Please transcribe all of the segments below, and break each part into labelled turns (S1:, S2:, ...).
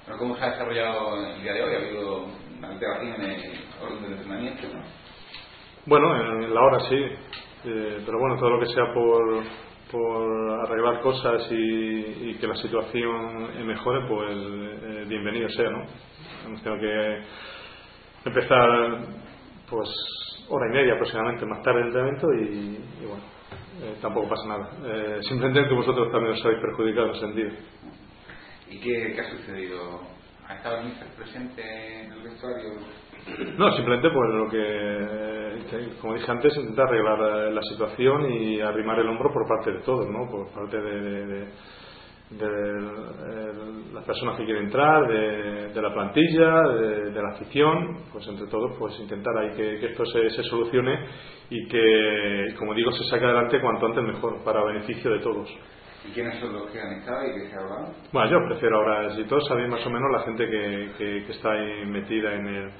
S1: Pero ¿cómo se ha desarrollado el día de hoy? ¿Ha habido una alteración en el orden del entrenamiento, no?
S2: Bueno, en la hora sí, pero bueno, todo lo que sea por arreglar cosas y que la situación mejore, pues bienvenido sea, ¿no? Hemos tenido que empezar pues hora y media aproximadamente más tarde el entrenamiento y bueno, tampoco pasa nada. Simplemente que vosotros también os habéis perjudicado en ese sentido.
S1: ¿Y qué ha sucedido? ¿Ha estado el míster presente en el vestuario?
S2: No, simplemente pues lo que como dije antes, intentar arreglar la situación y arrimar el hombro por parte de todos, ¿no? Por parte de las personas que quieren entrar, de la plantilla, de la afición, pues entre todos pues intentar ahí que esto se solucione y que, como digo, se saque adelante cuanto antes mejor, para beneficio de todos.
S1: ¿Y quiénes son los que han estado y qué se ha hablado?
S2: Bueno, yo prefiero ahora, si todos sabéis más o menos la gente que está ahí metida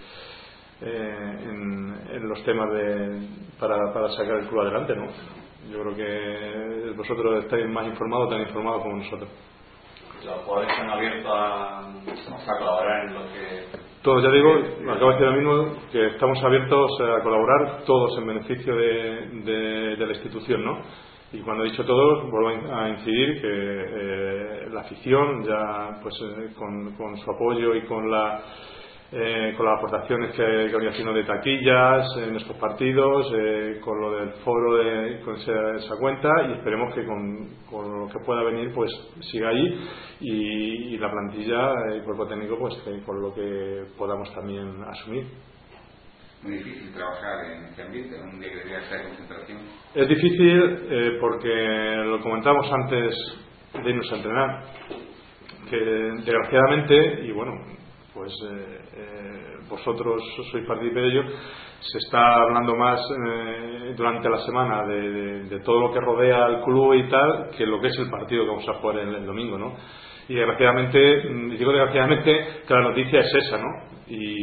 S2: en los temas para sacar el club adelante, ¿no? Yo creo que vosotros estáis más informados, tan informados como nosotros.
S3: Los jugadores están abiertos a colaborar en lo que...
S2: Todos, ya digo, acabo de decir ahora mismo que estamos abiertos a colaborar todos en beneficio de la institución, ¿no? Y cuando he dicho todos, vuelvo a incidir que la afición ya pues con su apoyo y con las aportaciones que han haciendo de taquillas en estos partidos, con lo del foro con esa cuenta, y esperemos que con lo que pueda venir pues siga ahí y la plantilla y el cuerpo técnico pues con lo que podamos también asumir.
S1: Muy difícil trabajar en este ambiente, en un día que debería ser de concentración.
S2: Es difícil porque lo comentamos antes de irnos a entrenar, que desgraciadamente, y bueno, pues vosotros sois partícipe de ello, se está hablando más durante la semana de todo lo que rodea al club y tal, que lo que es el partido que vamos a jugar el domingo, ¿no? Y desgraciadamente, digo desgraciadamente, que la noticia es esa, ¿no?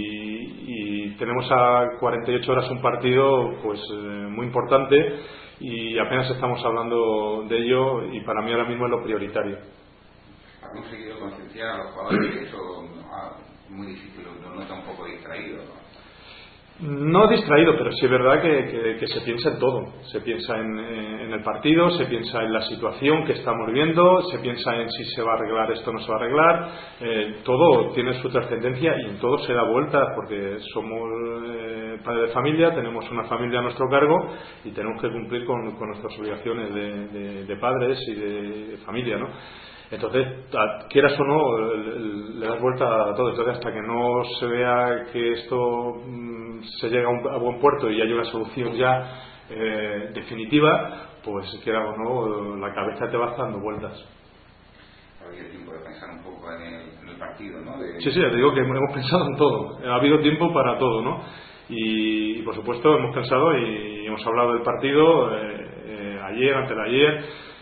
S2: Y tenemos a 48 horas un partido pues muy importante y apenas estamos hablando de ello, y para mí ahora mismo es lo prioritario.
S1: ¿Ha conseguido concienciar a los jugadores o muy difícil, lo nota un poco distraído, ¿no?
S2: No distraído, pero sí es verdad que se piensa en todo. Se piensa en el partido, se piensa en la situación que estamos viendo, se piensa en si se va a arreglar esto o no se va a arreglar. Todo tiene su trascendencia y en todo se da vuelta, porque somos padres de familia, tenemos una familia a nuestro cargo y tenemos que cumplir con nuestras obligaciones de padres y de familia, ¿no? Entonces, quieras o no, le das vuelta a todo. Entonces, hasta que no se vea que esto se llega a buen puerto y hay una solución ya definitiva, pues quiera o no, la cabeza te va dando vueltas.
S1: Ha habido tiempo de pensar un poco en el partido, ¿no?
S2: Sí, te digo que hemos pensado en todo. Ha habido tiempo para todo, ¿no? Y por supuesto hemos pensado y hemos hablado del partido ayer, antes de ayer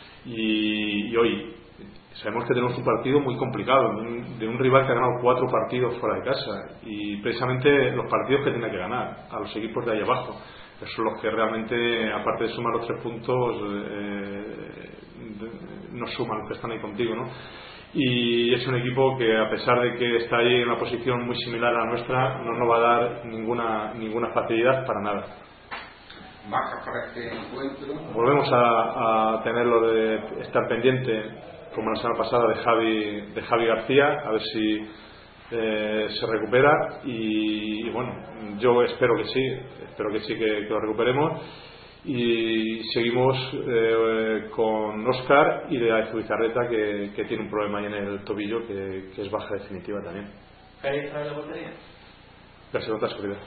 S2: y hoy. Sabemos que tenemos un partido muy complicado, de un rival que ha ganado 4 partidos fuera de casa, y precisamente los partidos que tiene que ganar a los equipos de ahí abajo. Esos son los que realmente, aparte de sumar los 3 puntos, no suman los que están ahí contigo, ¿no? Y es un equipo que, a pesar de que está ahí en una posición muy similar a la nuestra, no nos va a dar ninguna facilidad para nada.
S1: ¿Bajas para este encuentro?
S2: Volvemos a tenerlo de estar pendiente, como la semana pasada, de Javi García, a ver si se recupera, y bueno, yo espero que sí, que lo recuperemos, y seguimos con Óscar y de Azubizarreta, que tiene un problema ahí en el tobillo, que es baja definitiva también.
S3: ¿Javi está en la portería?
S2: La segunda seguridad.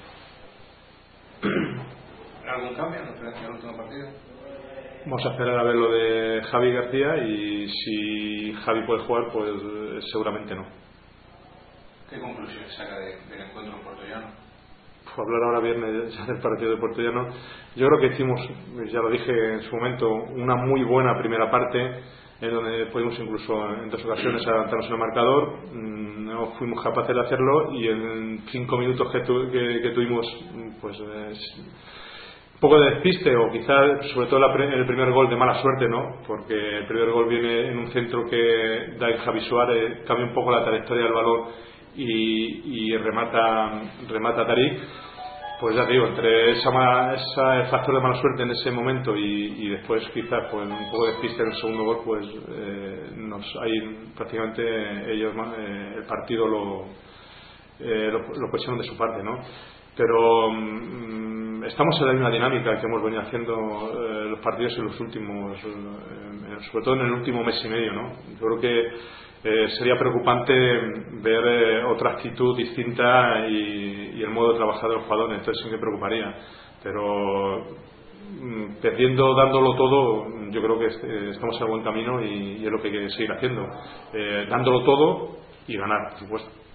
S1: ¿Algún cambio en el último partido?
S2: Vamos a esperar a ver lo de Javi García, y si Javi puede jugar, pues seguramente no.
S1: ¿Qué conclusión saca del encuentro en Puerto Llano?
S2: Hablar ahora viernes del partido de Puerto Llano, yo creo que hicimos, ya lo dije en su momento, una muy buena primera parte, en donde pudimos incluso en 2 ocasiones adelantarnos en el marcador. No fuimos capaces de hacerlo, y en 5 minutos que tuvimos, pues poco de despiste, o quizás sobre todo el primer gol de mala suerte, ¿no? Porque el primer gol viene en un centro que da en Javi Suárez, cambia un poco la trayectoria del balón y remata Tarik. Pues ya te digo, entre ese factor de mala suerte en ese momento y después quizás pues un poco de despiste en el segundo gol, pues prácticamente ellos el partido lo pusieron de su parte, ¿no? Pero estamos en la misma dinámica que hemos venido haciendo los partidos en los últimos, sobre todo en el último mes y medio, ¿no? Yo creo que sería preocupante ver otra actitud distinta y el modo de trabajar de los jugadores, entonces sí me preocuparía, pero dándolo todo, yo creo que estamos en el buen camino y es lo que hay que seguir haciendo, dándolo todo y ganar, por supuesto.